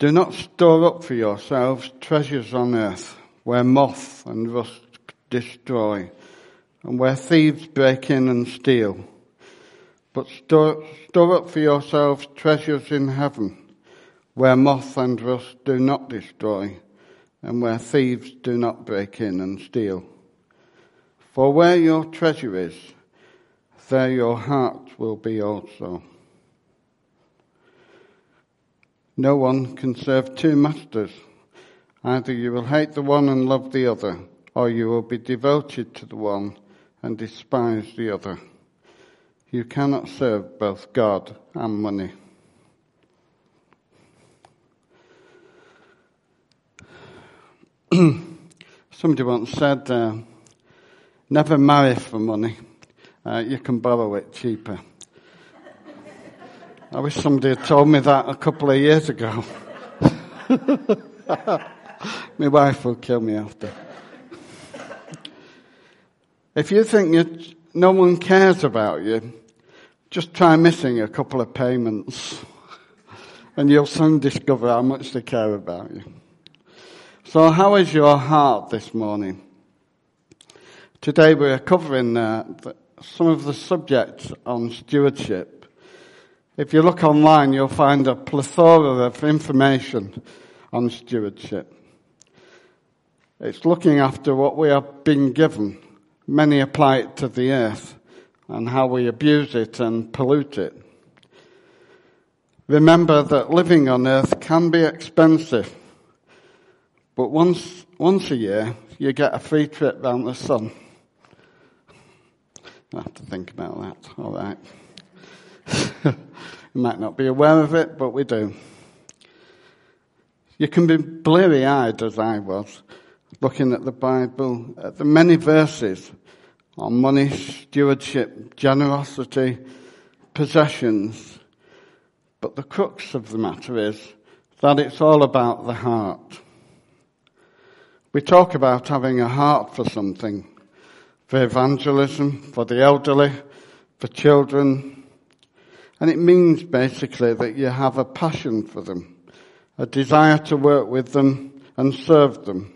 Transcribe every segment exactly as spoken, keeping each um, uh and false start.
Do not store up for yourselves treasures on earth, where moth and rust destroy, and where thieves break in and steal. But store, store up for yourselves treasures in heaven, where moth and rust do not destroy, and where thieves do not break in and steal. For where your treasure is, there your heart will be also. No one can serve two masters. Either you will hate the one and love the other, or you will be devoted to the one and despise the other. You cannot serve both God and money. Somebody once said, uh, never marry for money. Uh, you can borrow it cheaper. I wish somebody had told me that a couple of years ago. My wife will kill me after. If you think you, no one cares about you, just try missing a couple of payments and you'll soon discover how much they care about you. So how is your heart this morning? Today we're covering uh, the, some of the subjects on stewardship. If you look online, you'll find a plethora of information on stewardship. It's looking after what we have been given. Many apply it to the earth and how we abuse it and pollute it. Remember that living on earth can be expensive, but once once a year you get a free trip round the sun. I'll have to think about that. All right. You might not be aware of it, but we do. You can be bleary-eyed, as I was, looking at the Bible, at the many verses on money, stewardship, generosity, possessions. But the crux of the matter is that it's all about the heart. We talk about having a heart for something, for evangelism, for the elderly, for children. And it means basically that you have a passion for them, a desire to work with them and serve them.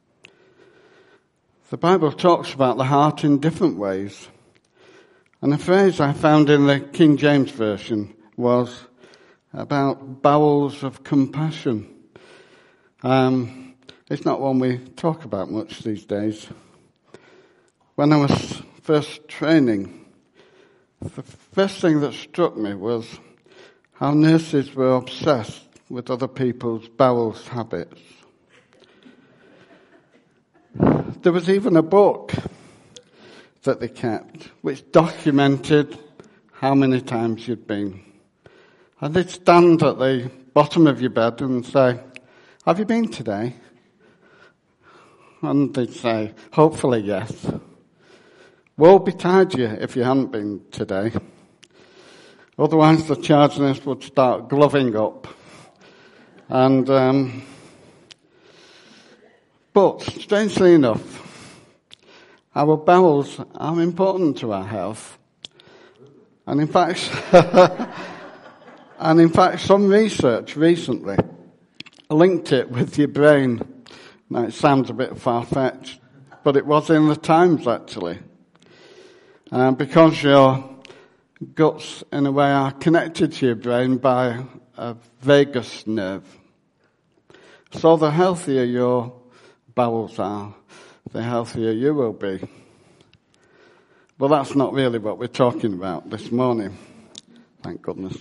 The Bible talks about the heart in different ways. And a phrase I found in the King James Version was about bowels of compassion. Um, it's not one we talk about much these days. When I was first training, the first thing that struck me was how nurses were obsessed with other people's bowels habits. There was even a book that they kept which documented how many times you'd been. And they'd stand at the bottom of your bed and say, have you been today? And they'd say, hopefully yes. Woe betide you if you hadn't been today. Otherwise the charge nurse would start gloving up. And, um, but strangely enough, our bowels are important to our health. And in fact, and in fact some research recently linked it with your brain. Now it sounds a bit far-fetched, but it was in the Times actually. Uh, because your guts, in a way, are connected to your brain by a vagus nerve. So the healthier your bowels are, the healthier you will be. But that's not really what we're talking about this morning. Thank goodness.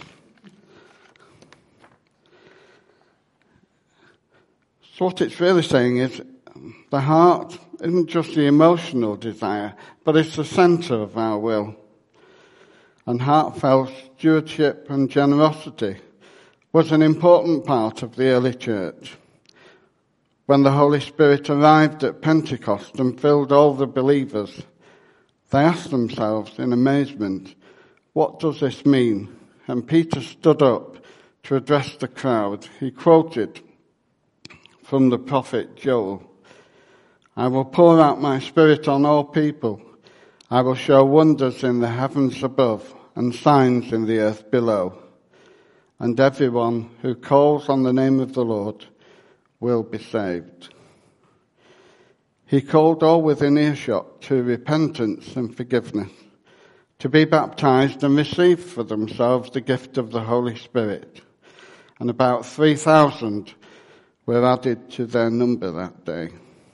So what it's really saying is the heart isn't just the emotional desire, but it's the centre of our will. And heartfelt stewardship and generosity was an important part of the early church. When the Holy Spirit arrived at Pentecost and filled all the believers, they asked themselves in amazement, what does this mean? And Peter stood up to address the crowd. He quoted from the prophet Joel, I will pour out my spirit on all people. I will show wonders in the heavens above and signs in the earth below. and everyone who calls on the name of the Lord will be saved. He called all within earshot to repentance and forgiveness, to be baptized and receive for themselves the gift of the Holy Spirit. And about three thousand were added to their number that day.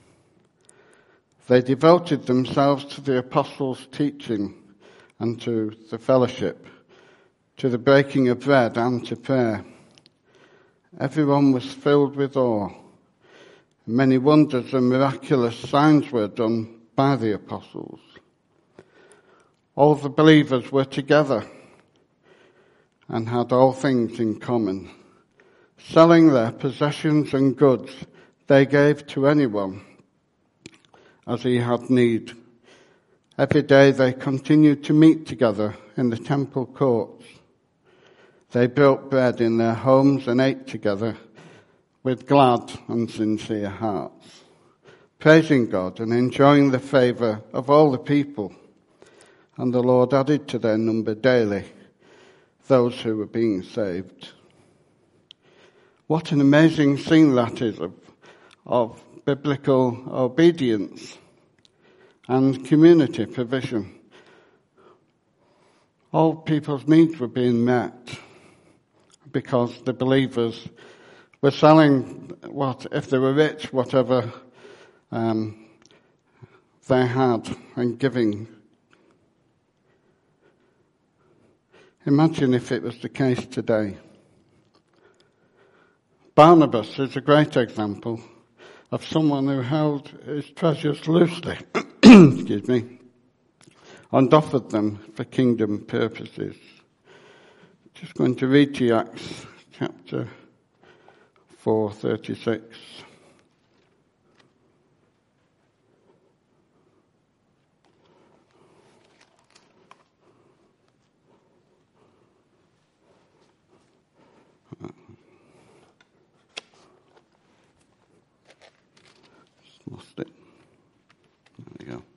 They devoted themselves to the apostles' teaching and to the fellowship, to the breaking of bread and to prayer. Everyone was filled with awe. Many wonders and miraculous signs were done by the apostles. All the believers were together and had all things in common. Selling their possessions and goods, they gave to anyone as he had need. Every day they continued to meet together in the temple courts. They broke bread in their homes and ate together with glad and sincere hearts, praising God and enjoying the favour of all the people. And the Lord added to their number daily those who were being saved. What an amazing scene that is of, of biblical obedience and community provision. All people's needs were being met because the believers were selling what, if they were rich, whatever um, they had and giving. Imagine if it was the case today. Barnabas is a great example of someone who held his treasures loosely, excuse me, and offered them for kingdom purposes. Just going to read to you Acts chapter four, thirty-six. Lost it. There we go.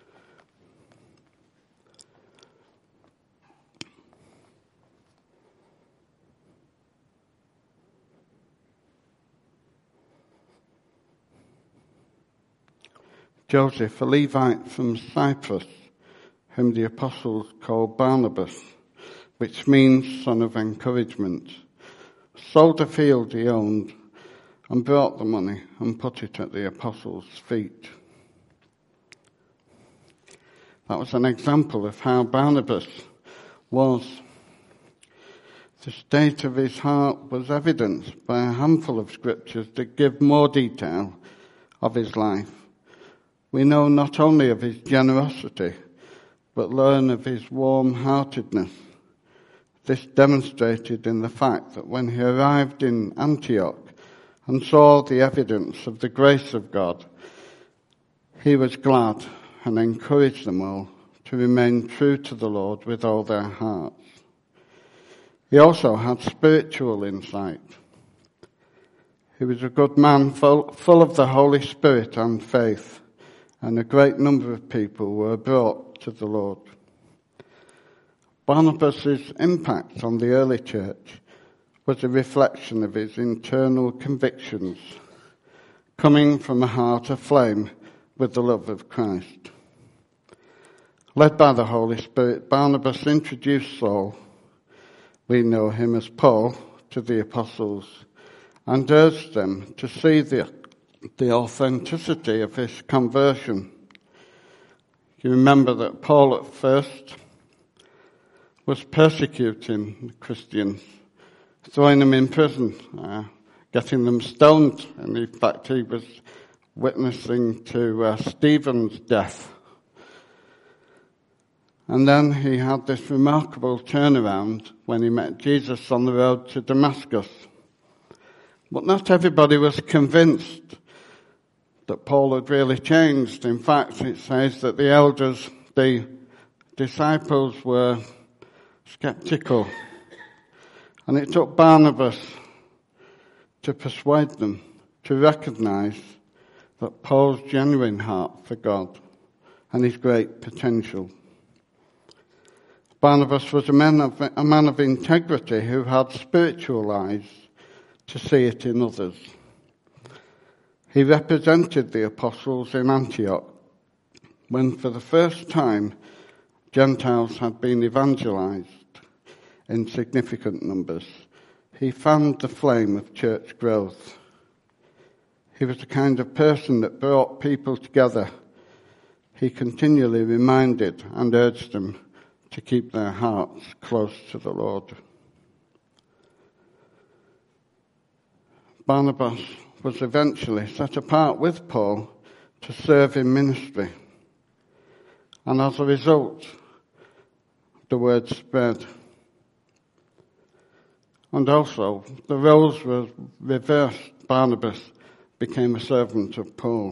Joseph, a Levite from Cyprus, whom the apostles called Barnabas, which means son of encouragement, sold a field he owned and brought the money and put it at the apostles' feet. That was an example of how Barnabas was. The state of his heart was evidenced by a handful of scriptures that give more detail of his life. We know not only of his generosity, but learn of his warm-heartedness. This demonstrated in the fact that when he arrived in Antioch and saw the evidence of the grace of God, he was glad and encouraged them all to remain true to the Lord with all their hearts. He also had spiritual insight. He was a good man, full, full of the Holy Spirit and faith, and a great number of people were brought to the Lord. Barnabas' impact on the early church was a reflection of his internal convictions, coming from a heart aflame with the love of Christ. Led by the Holy Spirit, Barnabas introduced Saul, we know him as Paul, to the apostles and urged them to see the, the authenticity of his conversion. You remember that Paul at first was persecuting Christians, throwing them in prison, uh, getting them stoned, and in fact he was witnessing to uh, Stephen's death. And then he had this remarkable turnaround when he met Jesus on the road to Damascus. But not everybody was convinced that Paul had really changed. In fact, it says that the elders, the disciples, were skeptical. And it took Barnabas to persuade them to recognize that Paul's genuine heart for God and his great potential. Barnabas was a man of, a man of integrity who had spiritual eyes to see it in others. He represented the apostles in Antioch when for the first time Gentiles had been evangelized in significant numbers. He fanned the flame of church growth. He was the kind of person that brought people together. He continually reminded and urged them to keep their hearts close to the Lord. Barnabas was eventually set apart with Paul to serve in ministry. And as a result, the word spread. And also, the roles were reversed. Barnabas became a servant of Paul.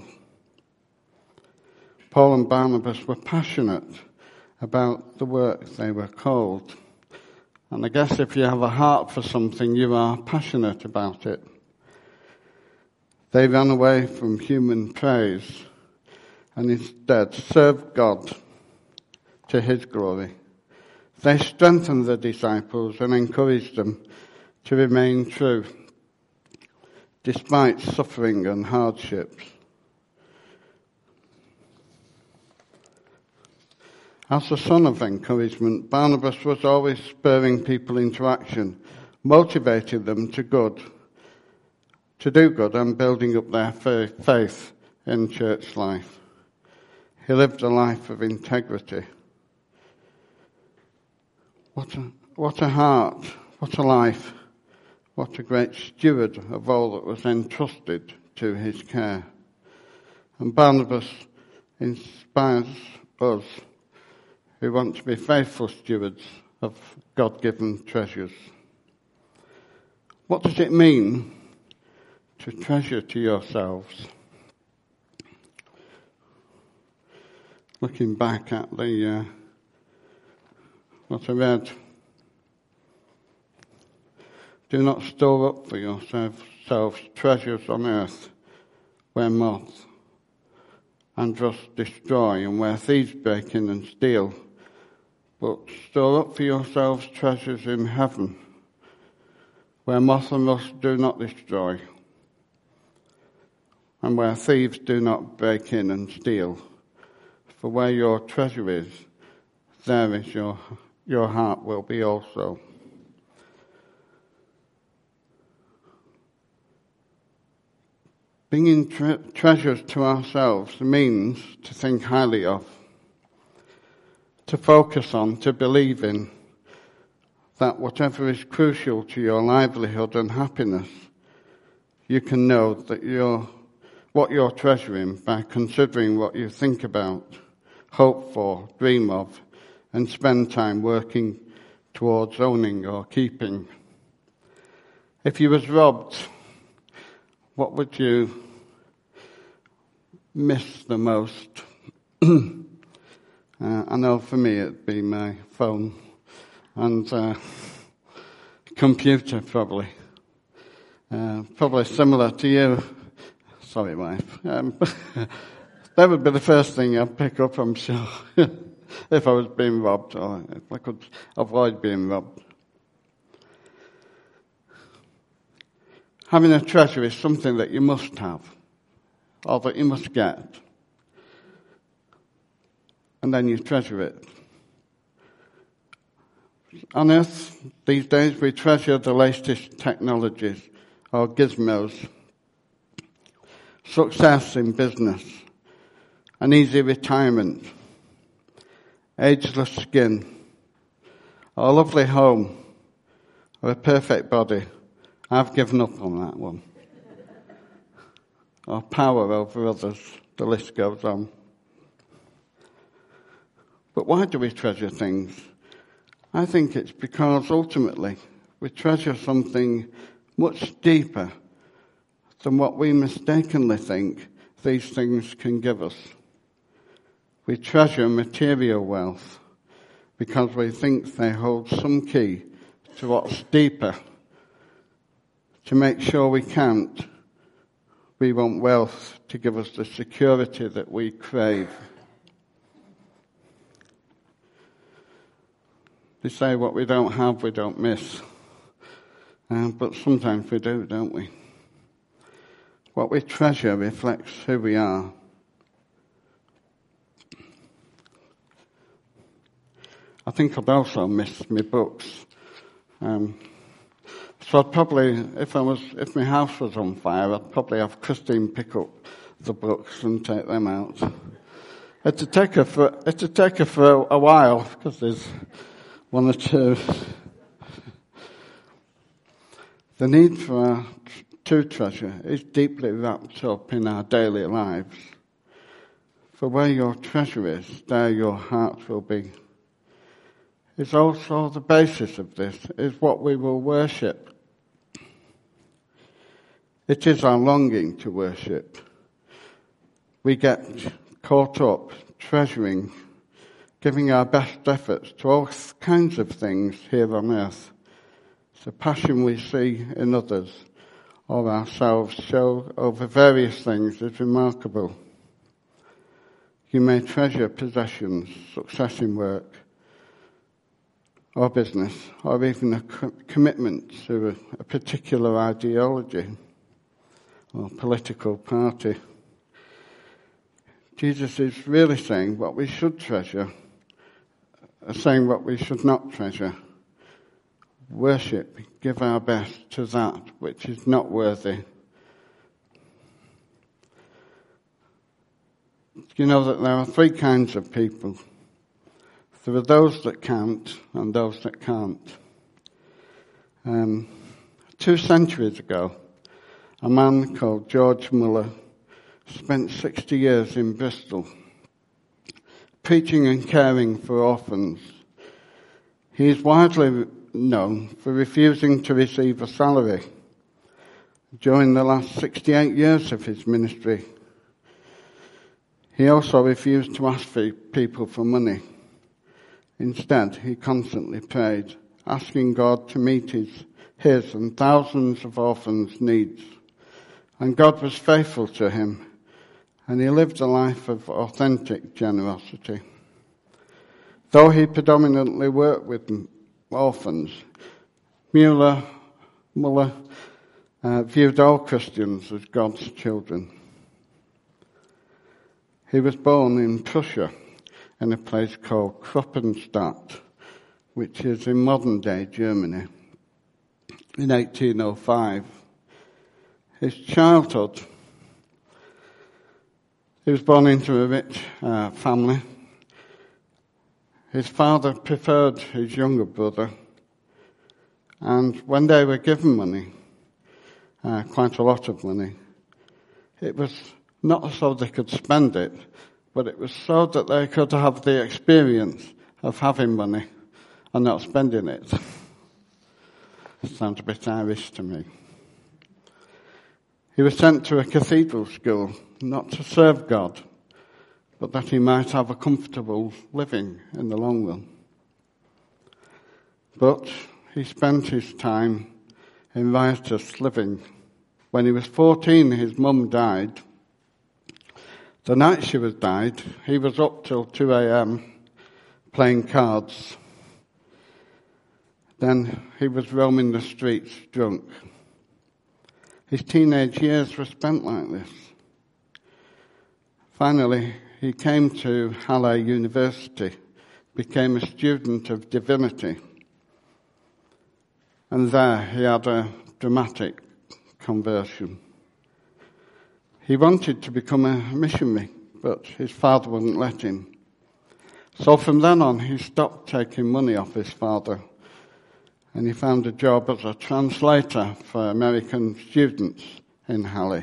Paul and Barnabas were passionate about the work they were called. And I guess if you have a heart for something, you are passionate about it. They ran away from human praise and instead served God to his glory. They strengthened the disciples and encouraged them to remain true despite suffering and hardships. As a son of encouragement, Barnabas was always spurring people into action, motivating them to good, to do good and building up their faith in church life. He lived a life of integrity. What a, what a heart, what a life, what a great steward of all that was entrusted to his care. And Barnabas inspires us who want to be faithful stewards of God-given treasures. What does it mean to treasure to yourselves? Looking back at the uh, what I read, do not store up for yourselves treasures on earth where moth and rust destroy and where thieves break in and steal, but store up for yourselves treasures in heaven where moth and rust do not destroy and where thieves do not break in and steal. For where your treasure is, there is your your heart will be also. Bringing tre- treasures to ourselves means to think highly of, to focus on, to believe in, that whatever is crucial to your livelihood and happiness, you can know that you're what you're treasuring by considering what you think about, hope for, dream of, and spend time working towards owning or keeping. If you was robbed, what would you miss the most? uh, I know for me it'd be my phone and uh, computer probably. Uh, probably similar to you. Sorry, wife. Um, that would be the first thing I'd pick up, I'm sure, if I was being robbed or if I could avoid being robbed. Having a treasure is something that you must have or that you must get. And then you treasure it. On earth, these days, we treasure the latest technologies or gizmos, success in business, an easy retirement, ageless skin, a lovely home, or a perfect body. I've given up on that one. Or power over others. The list goes on. But why do we treasure things? I think it's because ultimately we treasure something much deeper than what we mistakenly think these things can give us. We treasure material wealth because we think they hold some key to what's deeper. To make sure we can't, we want wealth to give us the security that we crave. They say what we don't have, we don't miss. Um, but sometimes we do, don't we? What we treasure reflects who we are. I think I'd also miss my books. Um, so I'd probably, if I was, if my house was on fire, I'd probably have Christine pick up the books and take them out. It'd take her for, it'd take her for a while, because there's one or two. The need for our true treasure is deeply wrapped up in our daily lives. For where your treasure is, there your heart will be. It's also the basis of this, is what we will worship. It is our longing to worship. We get caught up treasuring, giving our best efforts to all kinds of things here on earth. The passion we see in others or ourselves show over various things is remarkable. You may treasure possessions, success in work, or business, or even a commitment to a, a particular ideology or political party. Jesus is really saying what we should treasure, saying what we should not treasure. Worship, give our best to that which is not worthy. You know that there are three kinds of people. There are those that count and those that can't. Um, two centuries ago, a man called George Muller spent sixty years in Bristol, preaching and caring for orphans. He is widely known for refusing to receive a salary during the last sixty-eight years of his ministry. He also refused to ask for people for money. Instead, he constantly prayed, asking God to meet his, his and thousands of orphans' needs. And God was faithful to him, and he lived a life of authentic generosity. Though he predominantly worked with orphans, Muller, Muller uh, viewed all Christians as God's children. He was born in Prussia, in a place called Kroppenstadt, which is in modern-day Germany, in eighteen oh five. His childhood, he was born into a rich uh, family. His father preferred his younger brother, and when they were given money, uh, quite a lot of money, it was not so they could spend it, but it was so that they could have the experience of having money and not spending it. Sounds a bit Irish to me. He was sent to a cathedral school, not to serve God, but that he might have a comfortable living in the long run. But he spent his time in riotous living. When he was fourteen, his mum died. The night she was died, he was up till two a.m. playing cards. Then he was roaming the streets drunk. His teenage years were spent like this. Finally, he came to Halle University, became a student of divinity, and there he had a dramatic conversion. He wanted to become a missionary, but his father wouldn't let him. So from then on, he stopped taking money off his father, and he found a job as a translator for American students in Halle.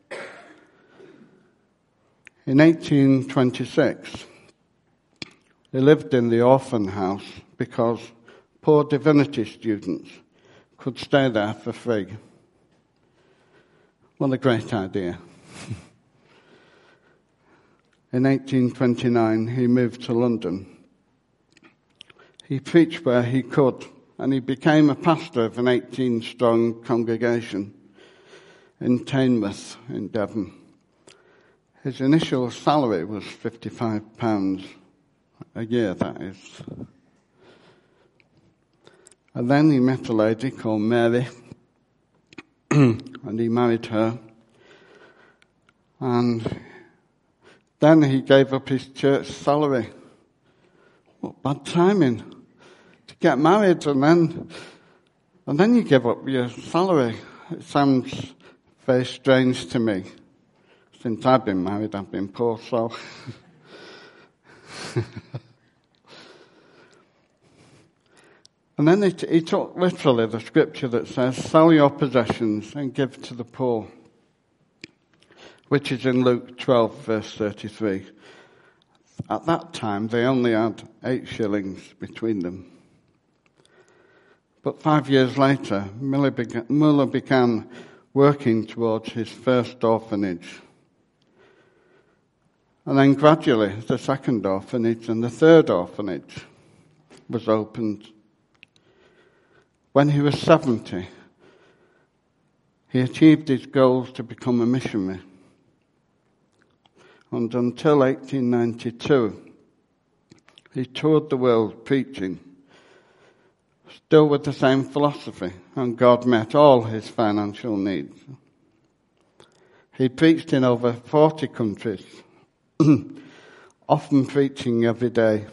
In eighteen twenty-six, he lived in the orphan house because poor divinity students could stay there for free. What a great idea. In eighteen twenty-nine, he moved to London. He preached where he could, and he became a pastor of an eighteen-strong congregation in Teignmouth in Devon. His initial salary was fifty-five pounds a year, that is. And then he met a lady called Mary, and he married her. And then he gave up his church salary. What bad timing to get married, and then and then you give up your salary. It sounds very strange to me. Since I've been married, I've been poor, so. And then he, t- he took literally the scripture that says, sell your possessions and give to the poor, which is in Luke twelve, verse thirty-three. At that time, they only had eight shillings between them. But five years later, Muller began, Muller began working towards his first orphanage. And then gradually, the second orphanage and the third orphanage was opened. When he was seventy, he achieved his goals to become a missionary. And until eighteen ninety-two, he toured the world preaching, still with the same philosophy, and God met all his financial needs. He preached in over forty countries, often preaching every day.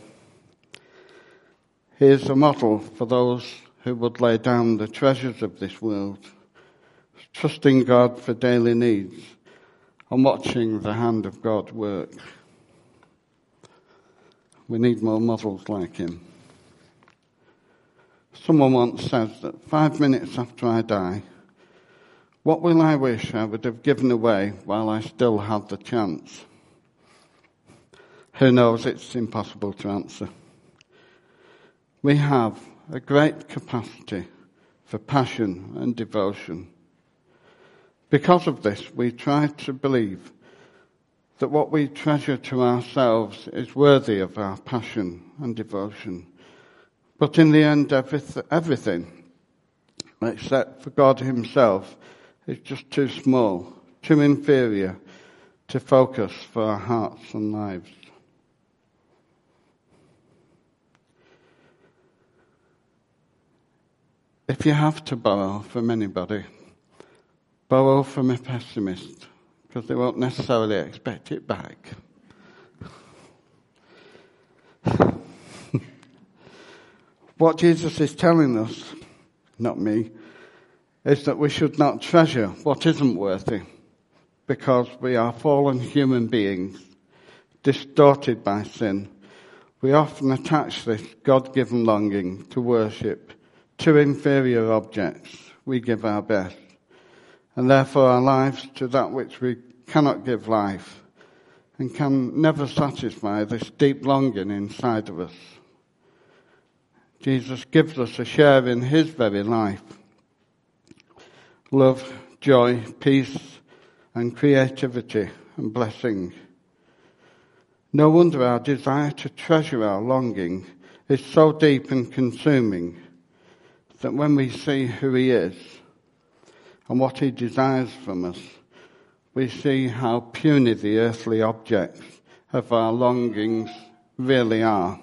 He is a model for those who would lay down the treasures of this world, trusting God for daily needs and watching the hand of God work. We need more models like him. Someone once said that five minutes after I die, what will I wish I would have given away while I still had the chance? Who knows, it's impossible to answer. We have a great capacity for passion and devotion. Because of this, we try to believe that what we treasure to ourselves is worthy of our passion and devotion. But in the end, everything, except for God himself, is just too small, too inferior to focus for our hearts and lives. If you have to borrow from anybody, borrow from a pessimist, because they won't necessarily expect it back. What Jesus is telling us, not me, is that we should not treasure what isn't worthy, because we are fallen human beings, distorted by sin. We often attach this God-given longing to worship to inferior objects. We give our best, and therefore our lives to that which we cannot give life, and can never satisfy this deep longing inside of us. Jesus gives us a share in his very life. Love, joy, peace, and creativity and blessing. No wonder our desire to treasure our longing is so deep and consuming that when we see who he is and what he desires from us, we see how puny the earthly objects of our longings really are.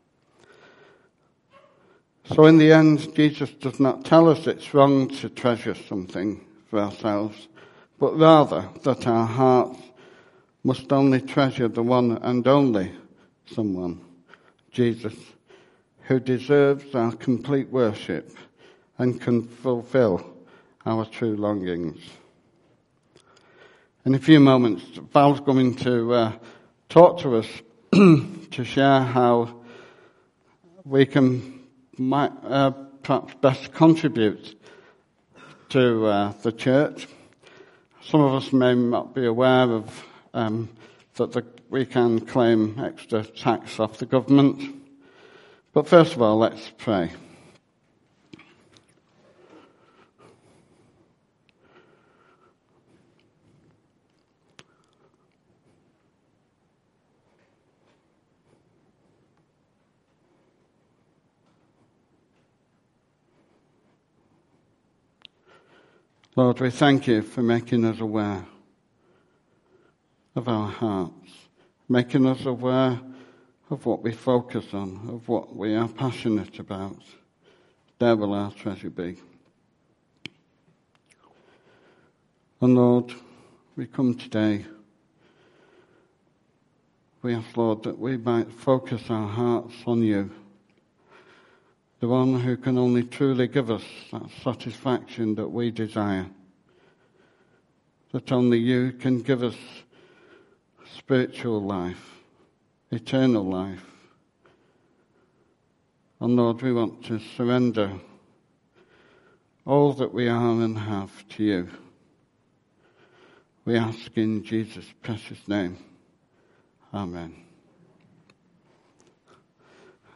So in the end, Jesus does not tell us it's wrong to treasure something for ourselves, but rather that our hearts must only treasure the one and only someone, Jesus, who deserves our complete worship and can fulfill our true longings. In a few moments, Val's going to uh, talk to us to share how we can might, uh, perhaps best contribute to uh, the church. Some of us may not be aware of um, that the, we can claim extra tax off the government. But first of all, let's pray. Lord, we thank you for making us aware of our hearts, making us aware of what we focus on, of what we are passionate about there will our treasure be. And Lord, we come today. We ask, Lord, that we might focus our hearts on you, the one who can only truly give us that satisfaction that we desire. That only you can give us spiritual life, eternal life. And Lord, we want to surrender all that we are and have to you. We ask in Jesus' precious name. Amen.